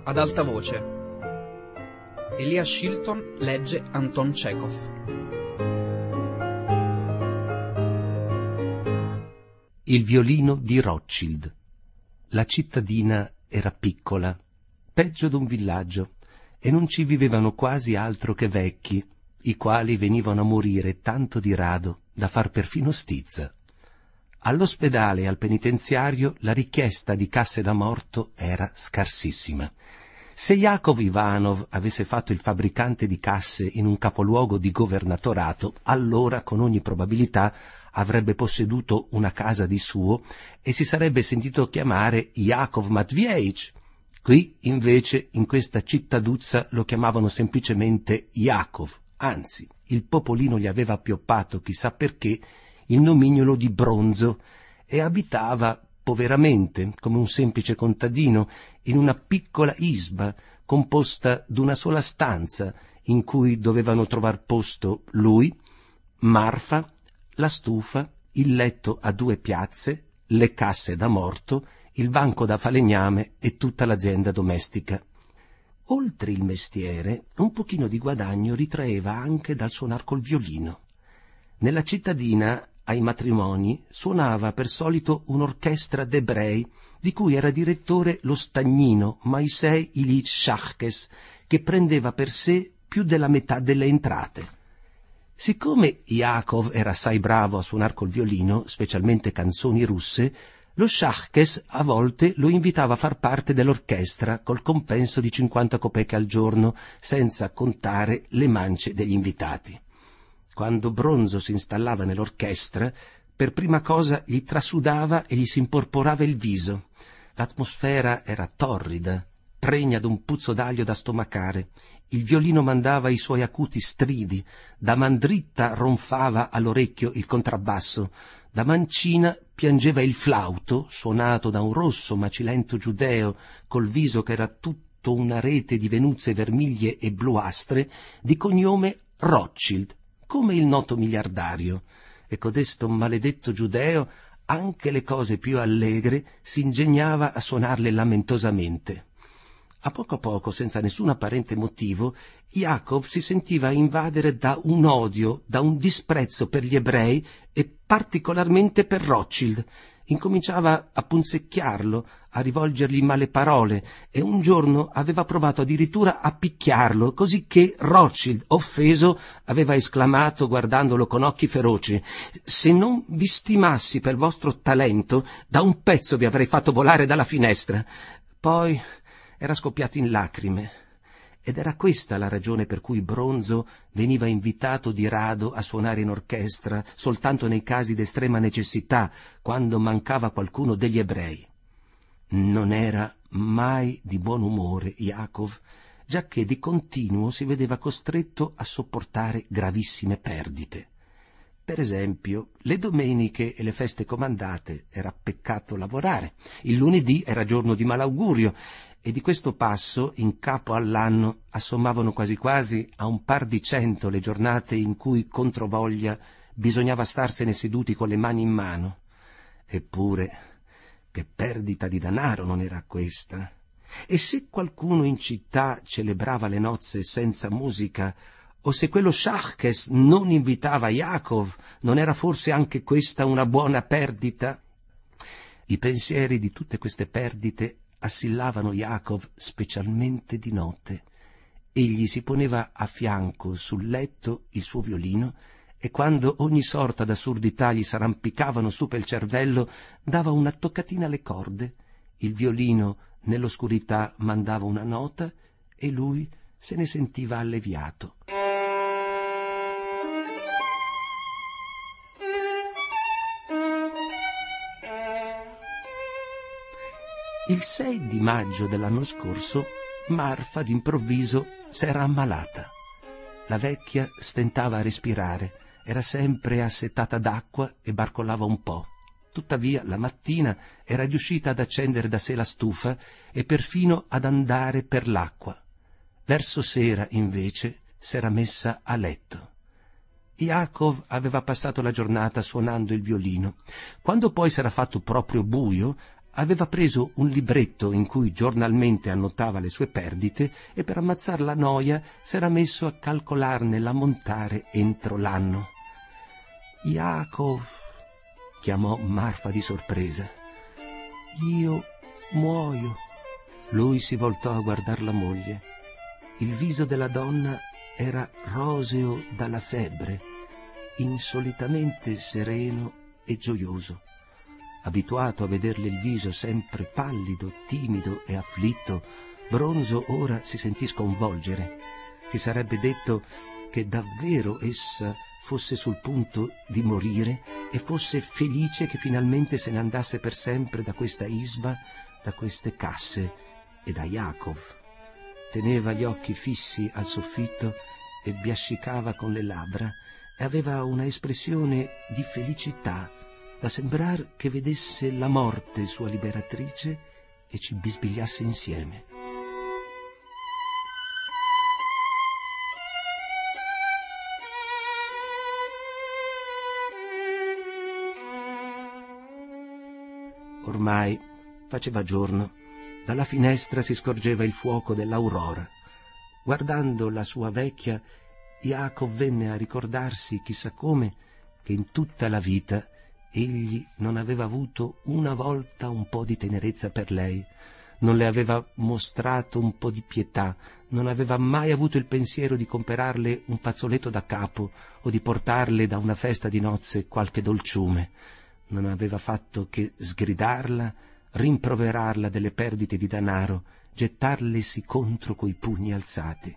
ad alta voce. Elia Shilton legge Anton Chekhov. Il violino di Rothschild. La cittadina era piccola, peggio d'un villaggio, e non ci vivevano quasi altro che vecchi, i quali venivano a morire tanto di rado da far perfino stizza. All'ospedale e al penitenziario la richiesta di casse da morto era scarsissima. Se Yakov Ivanov avesse fatto il fabbricante di casse in un capoluogo di governatorato, allora con ogni probabilità avrebbe posseduto una casa di suo e si sarebbe sentito chiamare Yakov Matveevich. Qui, invece, in questa cittaduzza lo chiamavano semplicemente Yakov, anzi, il popolino gli aveva appioppato, chissà perché, il nomignolo di Bronzo, e abitava poveramente, come un semplice contadino, in una piccola isba composta d'una sola stanza, in cui dovevano trovar posto lui, Marfa, la stufa, il letto a 2 piazze, le casse da morto, il banco da falegname e tutta l'azienda domestica. Oltre il mestiere, un pochino di guadagno ritraeva anche dal suonar col violino. Nella cittadina, ai matrimoni, suonava per solito un'orchestra d'ebrei, di cui era direttore lo stagnino Moisei Ilich Shachkes, che prendeva per sé più della metà delle entrate. Siccome Yakov era assai bravo a suonar col violino, specialmente canzoni russe, lo Shachkes a volte lo invitava a far parte dell'orchestra col compenso di 50 copeche al giorno, senza contare le mance degli invitati. Quando Bronzo si installava nell'orchestra, per prima cosa gli trasudava e gli si imporporava il viso. L'atmosfera era torrida, pregna d'un puzzo d'aglio da stomacare. Il violino mandava i suoi acuti stridi, da mandritta ronfava all'orecchio il contrabbasso, da mancina piangeva il flauto, suonato da un rosso macilento giudeo, col viso che era tutto una rete di venuzze vermiglie e bluastre, di cognome Rothschild, come il noto miliardario, e codesto maledetto giudeo anche le cose più allegre si ingegnava a suonarle lamentosamente. A poco, senza nessun apparente motivo, Yakov si sentiva invadere da un odio, da un disprezzo per gli ebrei e particolarmente per Rothschild. Incominciava a punzecchiarlo, a rivolgergli male parole, e un giorno aveva provato addirittura a picchiarlo, così che Rothschild, offeso, aveva esclamato guardandolo con occhi feroci: «Se non vi stimassi per vostro talento, da un pezzo vi avrei fatto volare dalla finestra». Poi era scoppiato in lacrime, ed era questa la ragione per cui Bronzo veniva invitato di rado a suonare in orchestra soltanto nei casi d'estrema necessità, quando mancava qualcuno degli ebrei. Non era mai di buon umore Yakov, giacché di continuo si vedeva costretto a sopportare gravissime perdite. Per esempio, le domeniche e le feste comandate era peccato lavorare, il lunedì era giorno di malaugurio, e di questo passo, in capo all'anno, assommavano quasi quasi a un par di 100 le giornate in cui, controvoglia, bisognava starsene seduti con le mani in mano. Eppure, che perdita di denaro non era questa? E se qualcuno in città celebrava le nozze senza musica, o se quello Shachkes non invitava Yakov, non era forse anche questa una buona perdita? I pensieri di tutte queste perdite assillavano Yakov specialmente di notte. Egli si poneva a fianco sul letto il suo violino e quando ogni sorta d'assurdità gli s'arrampicavano su pel cervello dava una toccatina alle corde, il violino nell'oscurità mandava una nota e lui se ne sentiva alleviato. Il 6 di maggio dell'anno scorso Marfa d'improvviso s'era ammalata. La vecchia stentava a respirare, era sempre assetata d'acqua e barcollava un po'. Tuttavia la mattina era riuscita ad accendere da sé la stufa e perfino ad andare per l'acqua. Verso sera, invece, s'era messa a letto. Yakov aveva passato la giornata suonando il violino. Quando poi s'era fatto proprio buio, aveva preso un libretto in cui giornalmente annotava le sue perdite e per ammazzar la noia s'era messo a calcolarne l'ammontare entro l'anno. «Jacob», chiamò Marfa di sorpresa. «Io muoio». Lui si voltò a guardar la moglie. Il viso della donna era roseo dalla febbre, insolitamente sereno e gioioso. Abituato a vederle il viso sempre pallido, timido e afflitto, Bronzo ora si sentì sconvolgere. Si sarebbe detto che davvero essa fosse sul punto di morire e fosse felice che finalmente se ne andasse per sempre da questa isba, da queste casse e da Jacob. Teneva gli occhi fissi al soffitto e biascicava con le labbra e aveva una espressione di felicità, da sembrar che vedesse la morte sua liberatrice e ci bisbigliasse insieme. Ormai faceva giorno. Dalla finestra si scorgeva il fuoco dell'aurora. Guardando la sua vecchia, Jacob venne a ricordarsi, chissà come, che in tutta la vita egli non aveva avuto una volta un po' di tenerezza per lei, non le aveva mostrato un po' di pietà, non aveva mai avuto il pensiero di comperarle un fazzoletto da capo o di portarle da una festa di nozze qualche dolciume. Non aveva fatto che sgridarla, rimproverarla delle perdite di denaro, gettarlesi contro coi pugni alzati.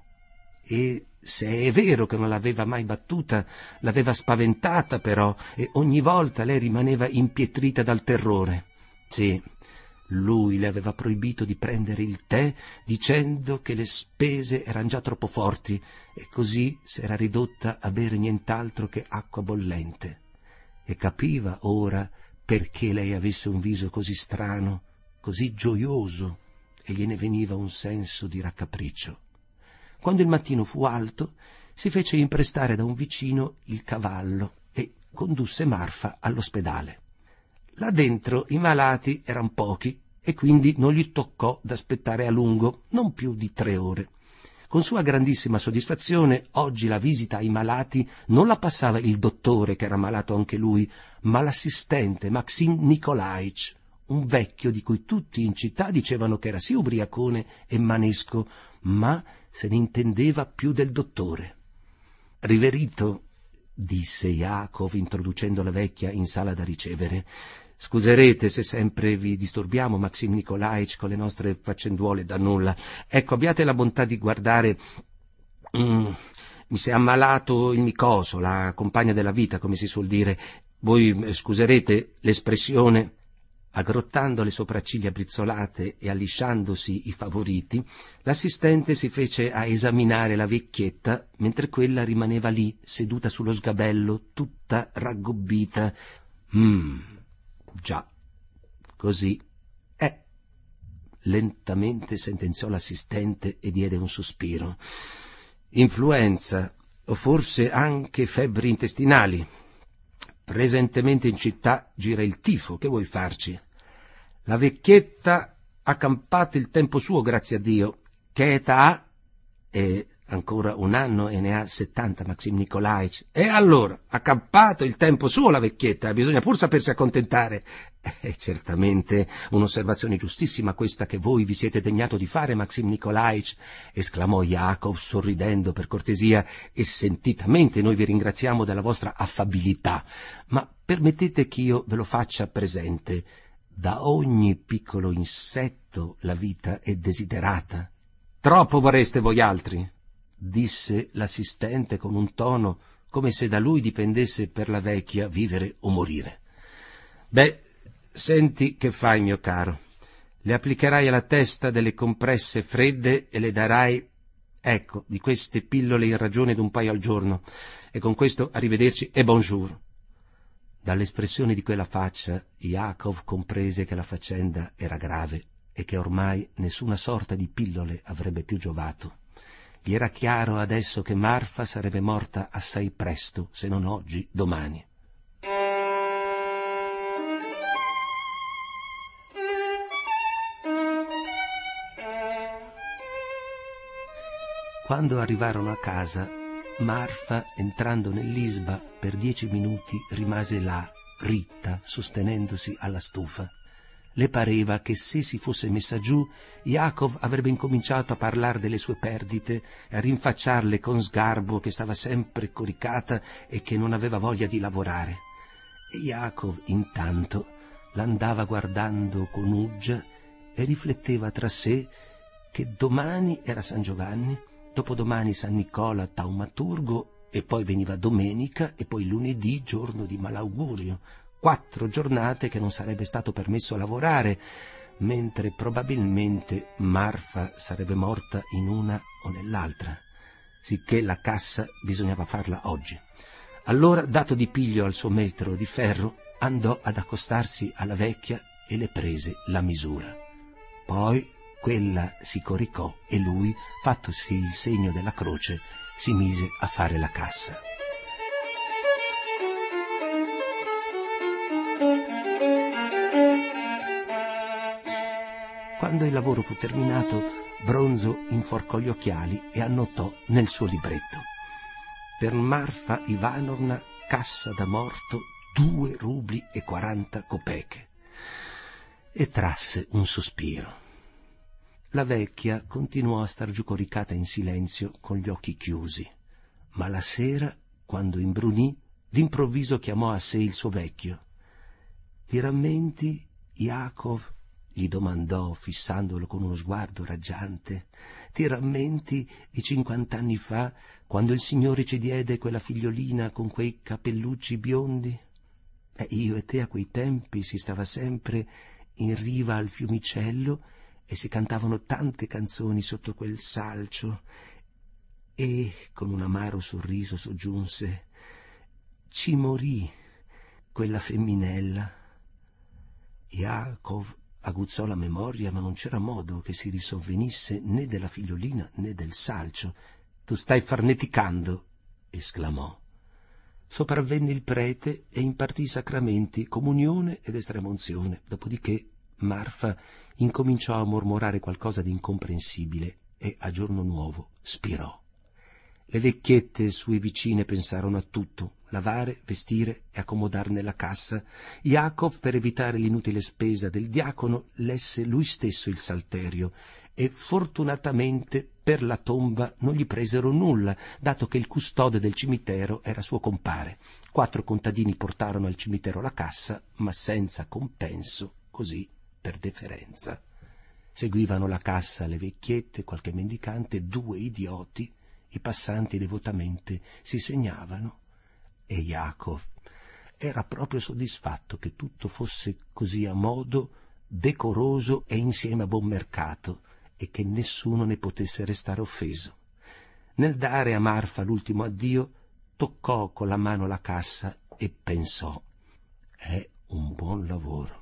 E se è vero che non l'aveva mai battuta, l'aveva spaventata però, e ogni volta lei rimaneva impietrita dal terrore. Sì, lui le aveva proibito di prendere il tè, dicendo che le spese erano già troppo forti, e così s'era ridotta a bere nient'altro che acqua bollente. E capiva ora perché lei avesse un viso così strano, così gioioso, e gliene veniva un senso di raccapriccio. Quando il mattino fu alto, si fece imprestare da un vicino il cavallo e condusse Marfa all'ospedale. Là dentro i malati eran pochi e quindi non gli toccò d'aspettare a lungo, non più di 3 ore. Con sua grandissima soddisfazione, oggi la visita ai malati non la passava il dottore, che era malato anche lui, ma l'assistente Maxim Nikolaich, un vecchio di cui tutti in città dicevano che era sì ubriacone e manesco, ma se ne intendeva più del dottore. «Riverito», disse Jacob, introducendo la vecchia in sala da ricevere, «scuserete se sempre vi disturbiamo, Maxim Nikolaich, con le nostre faccenduole da nulla. Ecco, abbiate la bontà di guardare. Mi si è ammalato il Nicoso, la compagna della vita, come si suol dire. Voi scuserete l'espressione». Aggrottando le sopracciglia brizzolate e allisciandosi i favoriti, l'assistente si fece a esaminare la vecchietta, mentre quella rimaneva lì, seduta sullo sgabello, tutta raggobbita. Già, così è. Lentamente sentenziò l'assistente e diede un sospiro. Influenza, o forse anche febbri intestinali. Presentemente in città gira il tifo, che vuoi farci? La vecchietta ha campato il tempo suo, grazie a Dio. Che età ha? E ancora 1 anno e ne ha 70, Maxim Nikolaich. E allora, ha campato il tempo suo la vecchietta, bisogna pur sapersi accontentare. È certamente un'osservazione giustissima questa che voi vi siete degnato di fare, Maxim Nikolaich, esclamò Jacob sorridendo per cortesia, e sentitamente noi vi ringraziamo della vostra affabilità, ma permettete che io ve lo faccia presente. Da ogni piccolo insetto la vita è desiderata. Troppo vorreste voi altri, disse l'assistente con un tono come se da lui dipendesse per la vecchia vivere o morire. Beh, senti che fai, mio caro. Le applicherai alla testa delle compresse fredde e le darai, ecco, di queste pillole in ragione d'un paio al giorno. E con questo arrivederci e bonjour. Dall'espressione di quella faccia, Jacob comprese che la faccenda era grave e che ormai nessuna sorta di pillole avrebbe più giovato. Gli era chiaro adesso che Marfa sarebbe morta assai presto, se non oggi, domani. Quando arrivarono a casa, Marfa, entrando nell'isba, per 10 minuti rimase là, ritta, sostenendosi alla stufa. Le pareva che se si fosse messa giù, Jacob avrebbe incominciato a parlare delle sue perdite e a rinfacciarle con sgarbo che stava sempre coricata e che non aveva voglia di lavorare. E Jacob, intanto, l'andava guardando con uggia e rifletteva tra sé che domani era San Giovanni, dopodomani San Nicola Taumaturgo, e poi veniva domenica e poi lunedì, giorno di malaugurio. 4 giornate che non sarebbe stato permesso lavorare, mentre probabilmente Marfa sarebbe morta in una o nell'altra, sicché la cassa bisognava farla oggi. Allora, dato di piglio al suo metro di ferro, andò ad accostarsi alla vecchia e le prese la misura. Poi quella si coricò e lui, fattosi il segno della croce, si mise a fare la cassa. Quando il lavoro fu terminato, Bronzo inforcò gli occhiali e annotò nel suo libretto: per Marfa Ivanovna, cassa da morto, 2 rubli e 40 copeche. E trasse un sospiro. La vecchia continuò a star giù coricata in silenzio con gli occhi chiusi, ma la sera, quando imbrunì, d'improvviso chiamò a sé il suo vecchio. «Ti rammenti, Jacob?» gli domandò, fissandolo con uno sguardo raggiante. «Ti rammenti di 50 anni fa, quando il Signore ci diede quella figliolina con quei capellucci biondi? Io e te a quei tempi si stava sempre in riva al fiumicello e si cantavano tante canzoni sotto quel salcio». E con un amaro sorriso soggiunse: «Ci morì quella femminella». Jacob aguzzò la memoria, ma non c'era modo che si risovvenisse né della figliolina né del salcio. «Tu stai farneticando!» esclamò. Sopravvenne il prete e impartì i sacramenti, comunione ed estremunzione. Dopodiché Marfa incominciò a mormorare qualcosa di incomprensibile e a giorno nuovo spirò. Le vecchiette sue vicine pensarono a tutto: lavare, vestire e accomodarne la cassa. Jacob, per evitare l'inutile spesa del diacono, lesse lui stesso il salterio e fortunatamente per la tomba non gli presero nulla, dato che il custode del cimitero era suo compare. 4 contadini portarono al cimitero la cassa, ma senza compenso, così per deferenza. Seguivano la cassa le vecchiette, qualche mendicante, 2 idioti. I passanti devotamente si segnavano. E Jacob era proprio soddisfatto che tutto fosse così a modo, decoroso e insieme a buon mercato, e che nessuno ne potesse restare offeso. Nel dare a Marfa l'ultimo addio, toccò con la mano la cassa e pensò: è un buon lavoro.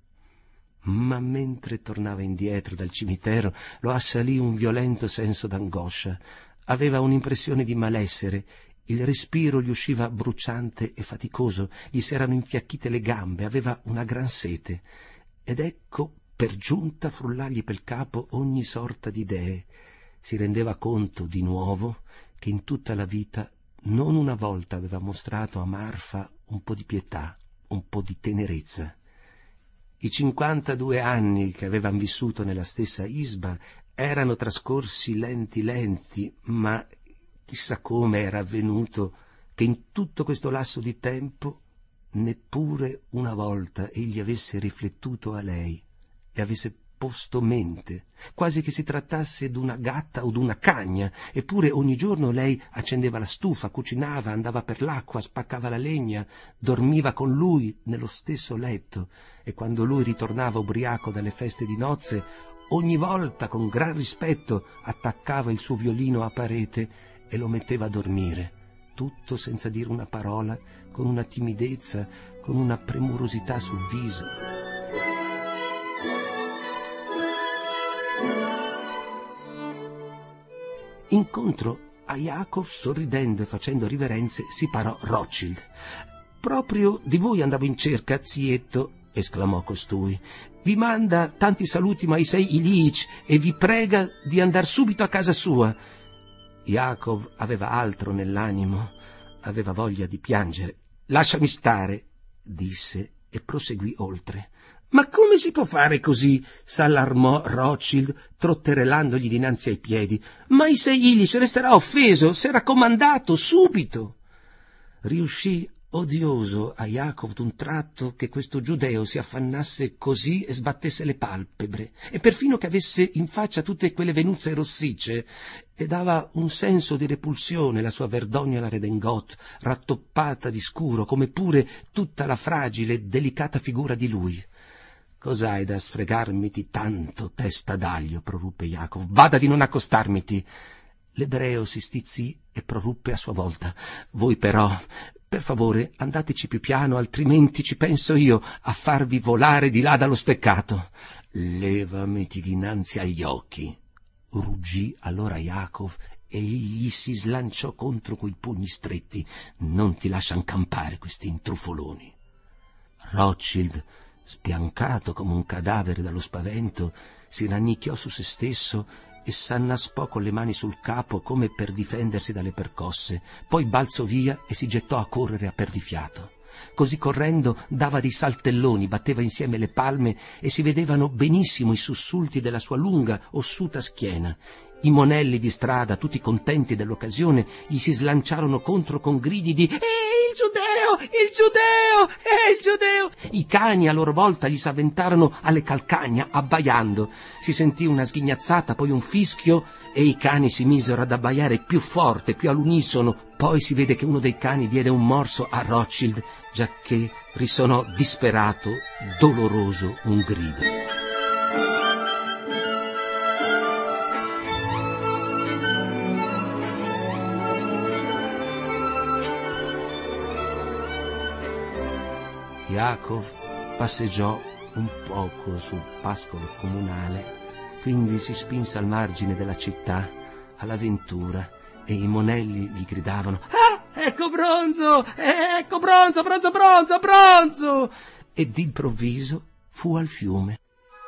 Ma mentre tornava indietro dal cimitero lo assalì un violento senso d'angoscia. Aveva un'impressione di malessere. Il respiro gli usciva bruciante e faticoso, gli s'erano infiacchite le gambe, aveva una gran sete. Ed ecco, per giunta, frullargli pel capo ogni sorta di idee. Si rendeva conto, di nuovo, che in tutta la vita non una volta aveva mostrato a Marfa un po' di pietà, un po' di tenerezza. I 52 anni che avevan vissuto nella stessa isba erano trascorsi lenti, ma chissà come era avvenuto che in tutto questo lasso di tempo neppure una volta egli avesse riflettuto a lei, le avesse posto mente, quasi che si trattasse d'una gatta o d'una cagna. Eppure ogni giorno lei accendeva la stufa, cucinava, andava per l'acqua, spaccava la legna, dormiva con lui nello stesso letto, e quando lui ritornava ubriaco dalle feste di nozze, ogni volta con gran rispetto attaccava il suo violino a parete e lo metteva a dormire, tutto senza dire una parola, con una timidezza, con una premurosità sul viso. Incontro a Jacob, sorridendo e facendo riverenze, si parò Rothschild. «Proprio di voi andavo in cerca, zietto», esclamò costui. «Vi manda tanti saluti Moisei Ilyich e vi prega di andar subito a casa sua». Jacob aveva altro nell'animo, aveva voglia di piangere. «Lasciami stare», disse e proseguì oltre. «Ma come si può fare così?» s'allarmò Rothschild, trotterelandogli dinanzi ai piedi. «Ma se egli si resterà offeso, s'era comandato subito!» Riuscì odioso a Jacob d'un tratto che questo giudeo si affannasse così e sbattesse le palpebre, e perfino che avesse in faccia tutte quelle venuzze rossicce, e dava un senso di repulsione la sua verdognola redingote, rattoppata di scuro, come pure tutta la fragile, delicata figura di lui. «Cos'hai da sfregarmiti tanto, testa d'aglio?» proruppe Jacob. «Vada di non accostarmiti!» L'ebreo si stizzì e proruppe a sua volta. «Voi però, per favore, andateci più piano, altrimenti ci penso io a farvi volare di là dallo steccato!» «Levamiti dinanzi agli occhi!» ruggì allora Jacob, e egli si slanciò contro quei pugni stretti. «Non ti lascian campare questi intrufoloni!» Rothschild, spiancato come un cadavere dallo spavento, si rannicchiò su se stesso e s'annaspò con le mani sul capo come per difendersi dalle percosse. Poi balzò via e si gettò a correre a perdifiato. Così correndo dava dei saltelloni, batteva insieme le palme e si vedevano benissimo i sussulti della sua lunga, ossuta schiena. I monelli di strada, tutti contenti dell'occasione, gli si slanciarono contro con gridi di il giudeo! Il giudeo! Il giudeo!» I cani a loro volta gli s'avventarono alle calcagna, abbaiando. Si sentì una sghignazzata, poi un fischio, e i cani si misero ad abbaiare più forte, più all'unisono. Poi si vede che uno dei cani diede un morso a Rothschild, giacché risonò disperato, doloroso un grido. Jacob passeggiò un poco sul pascolo comunale, quindi si spinse al margine della città, all'avventura, e i monelli gli gridavano «Ah, ecco Bronzo! Ecco Bronzo, Bronzo, Bronzo, Bronzo!» E d'improvviso fu al fiume.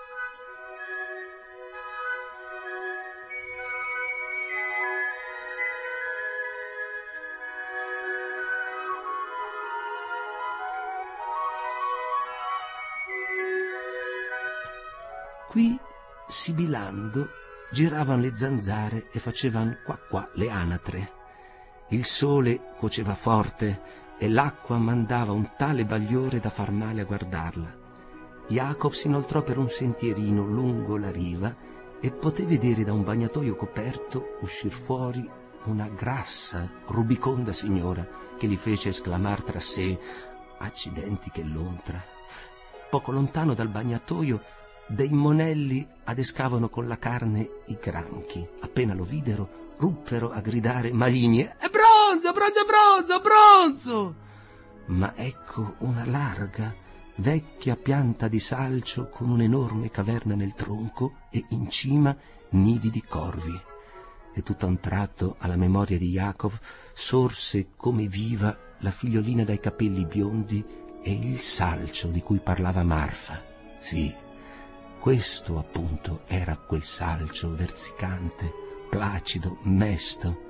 Qui, sibilando, giravano le zanzare e facevano qua qua le anatre. Il sole cuoceva forte e l'acqua mandava un tale bagliore da far male a guardarla. Jacob si inoltrò per un sentierino lungo la riva e poté vedere da un bagnatoio coperto uscir fuori una grassa, rubiconda signora che gli fece esclamar tra sé «Accidenti che lontra!». Poco lontano dal bagnatoio dei monelli adescavano con la carne i granchi. Appena lo videro, ruppero a gridare maligni «È Bronzo, Bronzo, Bronzo, Bronzo!». Ma ecco una larga, vecchia pianta di salcio con un'enorme caverna nel tronco e in cima nidi di corvi. E tutto a un tratto alla memoria di Jacob sorse come viva la figliolina dai capelli biondi e il salcio di cui parlava Marfa. Sì, questo appunto era quel salcio versicante, placido, mesto.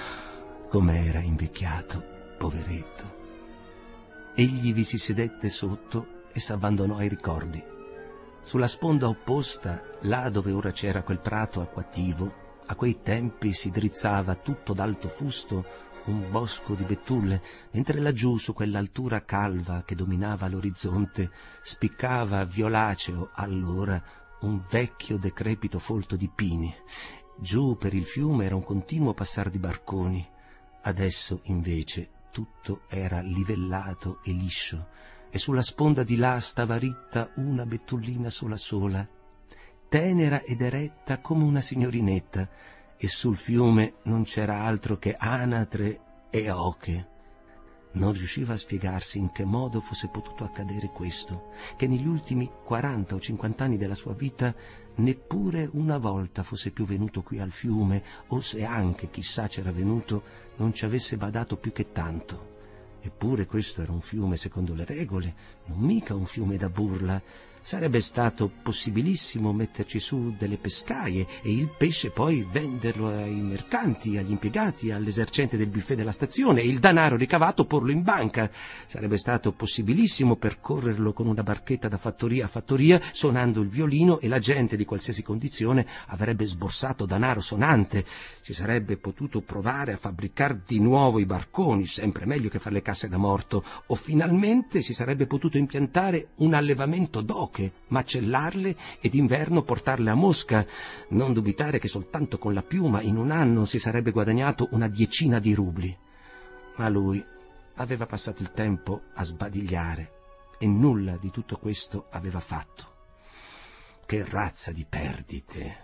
Com'era invecchiato, poveretto. Egli vi si sedette sotto e s'abbandonò ai ricordi. Sulla sponda opposta, là dove ora c'era quel prato acquativo, a quei tempi si drizzava tutto d'alto fusto un bosco di betulle, mentre laggiù su quell'altura calva che dominava l'orizzonte spiccava violaceo allora un vecchio decrepito folto di pini. Giù per il fiume era un continuo passar di barconi. Adesso invece tutto era livellato e liscio, e sulla sponda di là stava ritta una betullina sola, tenera ed eretta come una signorinetta, e sul fiume non c'era altro che anatre e oche. Non riusciva a spiegarsi in che modo fosse potuto accadere questo, che negli ultimi 40 o 50 anni della sua vita neppure una volta fosse più venuto qui al fiume, o se anche, chissà, c'era venuto, non ci avesse badato più che tanto. Eppure questo era un fiume secondo le regole, non mica un fiume da burla. Sarebbe stato possibilissimo metterci su delle pescaie e il pesce poi venderlo ai mercanti, agli impiegati, all'esercente del buffet della stazione e il denaro ricavato porlo in banca. Sarebbe stato possibilissimo percorrerlo con una barchetta da fattoria a fattoria suonando il violino e la gente di qualsiasi condizione avrebbe sborsato denaro sonante. Si sarebbe potuto provare a fabbricare di nuovo i barconi, sempre meglio che fare le casse da morto, o finalmente si sarebbe potuto impiantare un allevamento d'oche, macellarle e d'inverno portarle a Mosca. Non dubitare che soltanto con la piuma in un anno si sarebbe guadagnato una 10 di rubli. Ma lui aveva passato il tempo a sbadigliare e nulla di tutto questo aveva fatto. Che razza di perdite!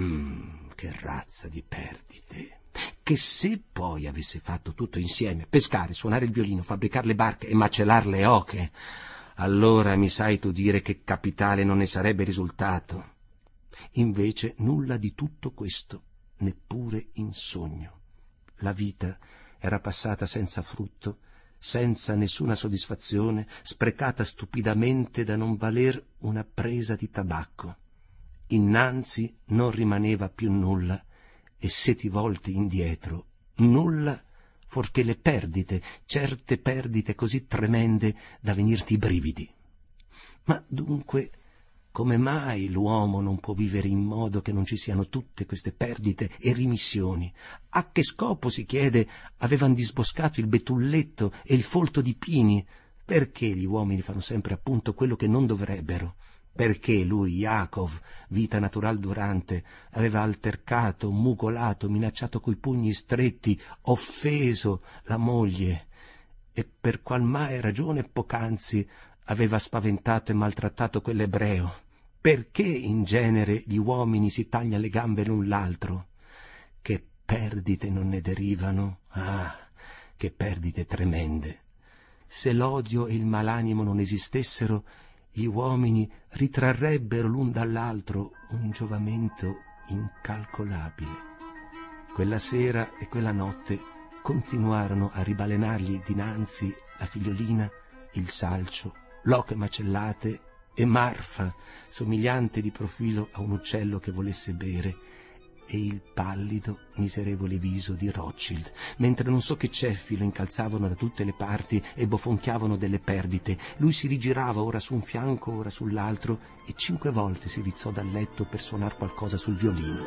Che razza di perdite! Che se poi avesse fatto tutto insieme, pescare, suonare il violino, fabbricare le barche e macellar le oche, allora mi sai tu dire che capitale non ne sarebbe risultato. Invece nulla di tutto questo, neppure in sogno. La vita era passata senza frutto, senza nessuna soddisfazione, sprecata stupidamente da non valer una presa di tabacco. Innanzi non rimaneva più nulla, e se ti volti indietro, nulla, fuorché le perdite, certe perdite così tremende da venirti i brividi. Ma dunque, come mai l'uomo non può vivere in modo che non ci siano tutte queste perdite e rimissioni? A che scopo, si chiede, avevan disboscato il betulletto e il folto di pini? Perché gli uomini fanno sempre appunto quello che non dovrebbero? Perché lui, Yaakov, vita natural durante, aveva altercato, mugolato, minacciato coi pugni stretti, offeso la moglie? E per qual mai ragione poc'anzi aveva spaventato e maltrattato quell'ebreo? Perché in genere gli uomini si tagliano le gambe l'un l'altro? Che perdite non ne derivano? Ah, che perdite tremende! Se l'odio e il malanimo non esistessero, gli uomini ritrarrebbero l'un dall'altro un giovamento incalcolabile. Quella sera e quella notte continuarono a ribalenargli dinanzi la figliolina, il salcio, l'oche macellate e Marfa, somigliante di profilo a un uccello che volesse bere, e il pallido, miserevole viso di Rothschild, mentre non so che ceffi lo incalzavano da tutte le parti e bofonchiavano delle perdite. Lui si rigirava ora su un fianco, ora sull'altro, e 5 volte si rizzò dal letto per suonar qualcosa sul violino.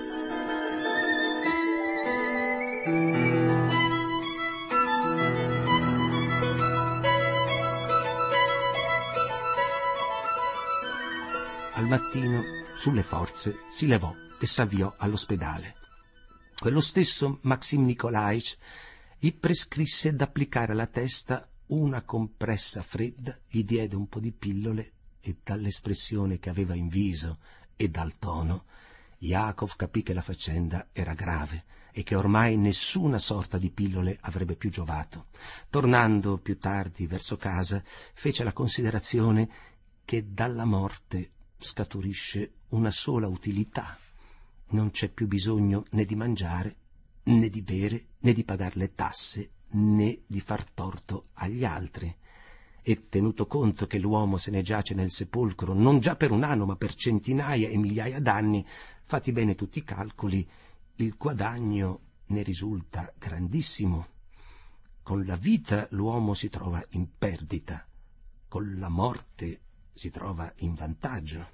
Al mattino, sulle forze, si levò e s'avviò all'ospedale. Quello stesso Maxim Nikolaich gli prescrisse d'applicare alla testa una compressa fredda, gli diede un po' di pillole e dall'espressione che aveva in viso e dal tono, Yaakov capì che la faccenda era grave e che ormai nessuna sorta di pillole avrebbe più giovato. Tornando più tardi verso casa, fece la considerazione che dalla morte scaturisce una sola utilità. Non c'è più bisogno né di mangiare, né di bere, né di pagare le tasse, né di far torto agli altri. E tenuto conto che l'uomo se ne giace nel sepolcro non già per un anno, ma per centinaia e migliaia d'anni, fatti bene tutti i calcoli, il guadagno ne risulta grandissimo. Con la vita l'uomo si trova in perdita, con la morte si trova in vantaggio.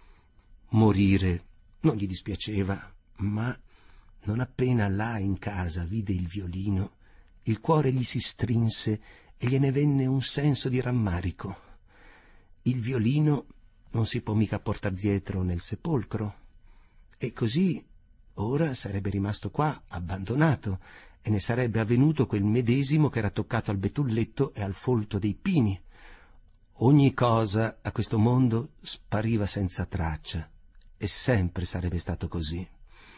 Morire non gli dispiaceva, ma non appena là in casa vide il violino, il cuore gli si strinse e gliene venne un senso di rammarico. Il violino non si può mica portar dietro nel sepolcro, e così ora sarebbe rimasto qua abbandonato e ne sarebbe avvenuto quel medesimo che era toccato al betulletto e al folto dei pini. Ogni cosa a questo mondo spariva senza traccia, e sempre sarebbe stato così.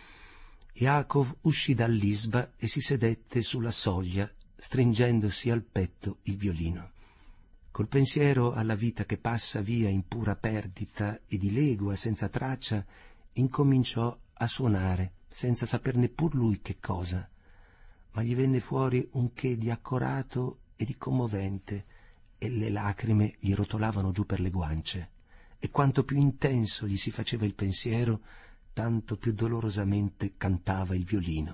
Yaakov uscì dall'isba e si sedette sulla soglia, stringendosi al petto il violino. Col pensiero alla vita che passa via in pura perdita e dilegua senza traccia, incominciò a suonare, senza saper neppur lui che cosa, ma gli venne fuori un che di accorato e di commovente, e le lacrime gli rotolavano giù per le guance. e quanto più intenso gli si faceva il pensiero, tanto più dolorosamente cantava il violino.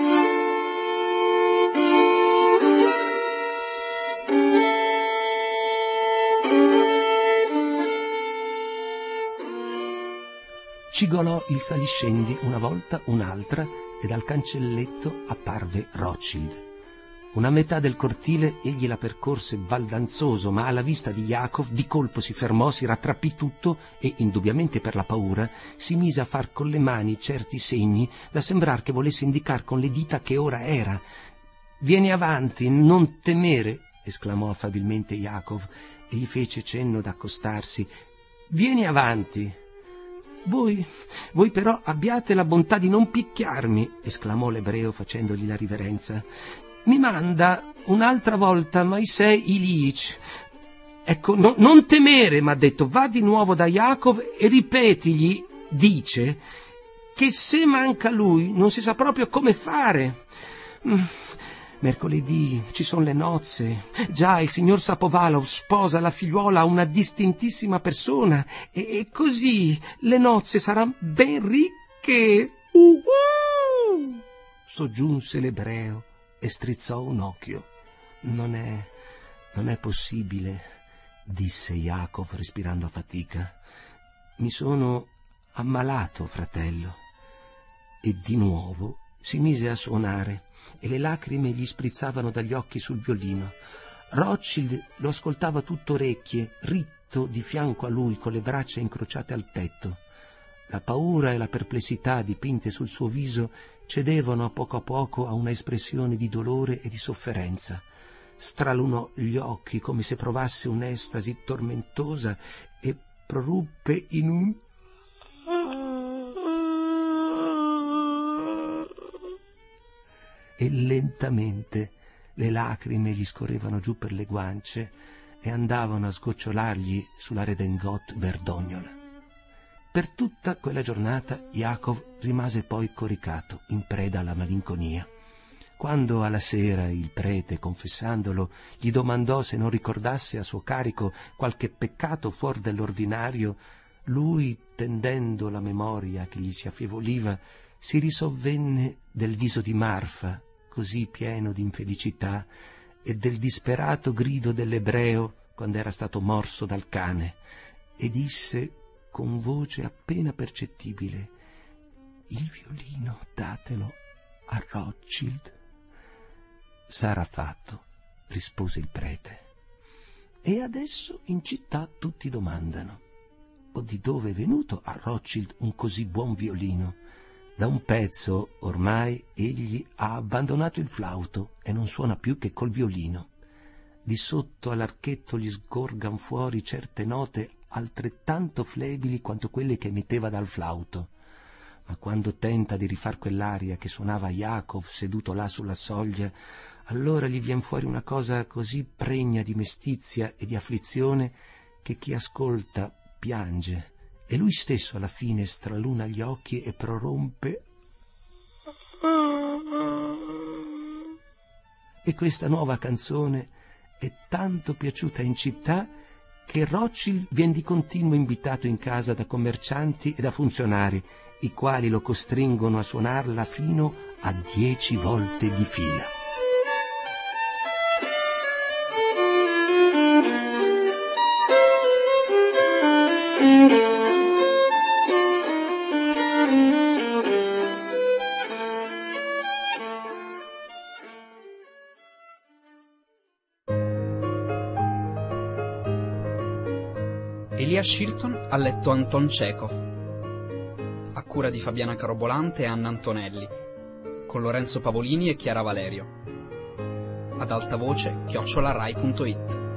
Cigolò il saliscendi una volta, un'altra, e dal cancelletto apparve Rothschild. Una metà del cortile egli la percorse baldanzoso, ma alla vista di Jacob di colpo si fermò, si rattrappì tutto e, indubbiamente per la paura, si mise a far con le mani certi segni da sembrar che volesse indicar con le dita che ora era. «Vieni avanti, non temere», esclamò affabilmente Jacob e gli fece cenno d'accostarsi. «Vieni avanti». Voi però abbiate la bontà di non picchiarmi», esclamò l'ebreo facendogli la riverenza. «Mi manda un'altra volta Moisei Ilich. Ecco, non temere», m'ha detto, «va di nuovo da Jacob e ripetigli, dice, che se manca lui non si sa proprio come fare. Mercoledì ci sono le nozze. Già il signor Sapovalov sposa la figliuola a una distintissima persona e così le nozze saranno ben ricche. Soggiunse l'ebreo e strizzò un occhio. Non è possibile, disse Jacob respirando a fatica. Mi sono ammalato, fratello. E di nuovo si mise a suonare e le lacrime gli sprizzavano dagli occhi sul violino. Rothschild lo ascoltava tutto orecchie, ritto di fianco a lui con le braccia incrociate al petto. La paura e la perplessità dipinte sul suo viso cedevano a poco a una espressione di dolore e di sofferenza. Stralunò gli occhi come se provasse un'estasi tormentosa e proruppe in un e lentamente le lacrime gli scorrevano giù per le guance e andavano a sgocciolargli sulla redingote verdognola. Per tutta quella giornata Jacob rimase poi coricato, in preda alla malinconia. Quando alla sera il prete, confessandolo, gli domandò se non ricordasse a suo carico qualche peccato fuor dell'ordinario, lui, tendendo la memoria che gli si affievoliva, si risovvenne del viso di Marfa, così pieno di infelicità, e del disperato grido dell'ebreo quando era stato morso dal cane, e disse con voce appena percettibile: «Il violino datelo a Rothschild». «Sarà fatto», rispose il prete. «E adesso in città tutti domandano: o di dove è venuto a Rothschild un così buon violino? Da un pezzo ormai egli ha abbandonato il flauto e non suona più che col violino. Di sotto all'archetto gli sgorgan fuori certe note altrettanto flebili quanto quelle che emetteva dal flauto. Ma quando tenta di rifar quell'aria che suonava Jacob seduto là sulla soglia, allora gli vien fuori una cosa così pregna di mestizia e di afflizione che chi ascolta piange, e lui stesso alla fine straluna gli occhi e prorompe. E questa nuova canzone è tanto piaciuta in città che Rothschild vien di continuo invitato in casa da commercianti e da funzionari, i quali lo costringono a suonarla fino a 10 volte di fila. Elia Shilton ha letto Anton Chekhov, a cura di Fabiana Carobolante e Anna Antonelli, con Lorenzo Pavolini e Chiara Valerio. Ad alta voce @rai.it